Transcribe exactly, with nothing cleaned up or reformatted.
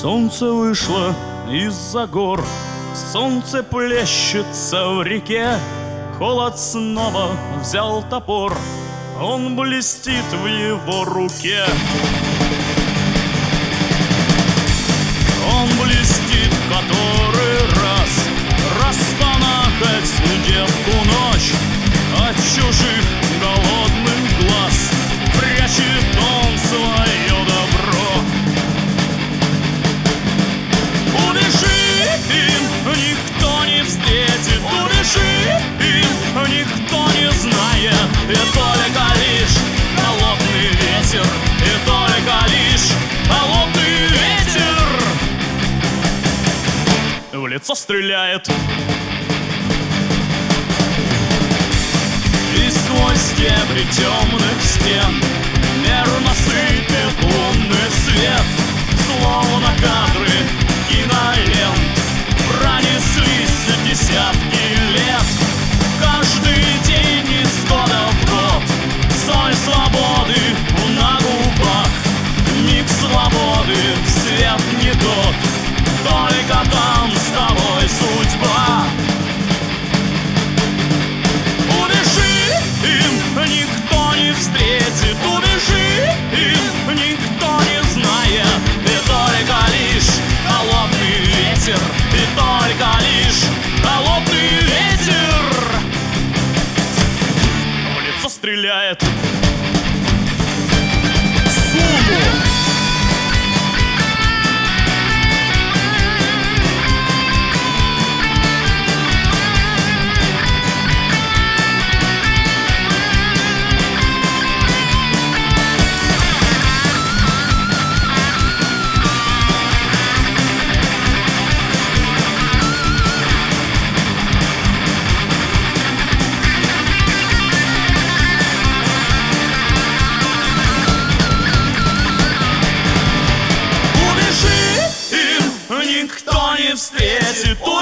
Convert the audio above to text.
Солнце вышло из-за гор, солнце плещется в реке. Холод снова взял топор, он блестит в его руке. Он блестит который раз, распанахать девку ночь от чужих голодных глаз. Прячет он свое добро. Убежи им, никто не встретит, убежи им, никто не знает. И только лишь холодный ветер, и только лишь холодный ветер в лицо стреляет. И сквозь дебри темных стен мерно сыпет лунный свет, словно кадры кинолент пронеслись десятки лет. Каждый день из года в год соль свободы на губах, миг свободы, свет не тот, только там с тобой судьба. Убежи им, никто не встретит, убежи им, никто не знает. И только лишь холодный ветер, и только лишь холодный ветер в лицо стреляет. Суму! Никто не встретит.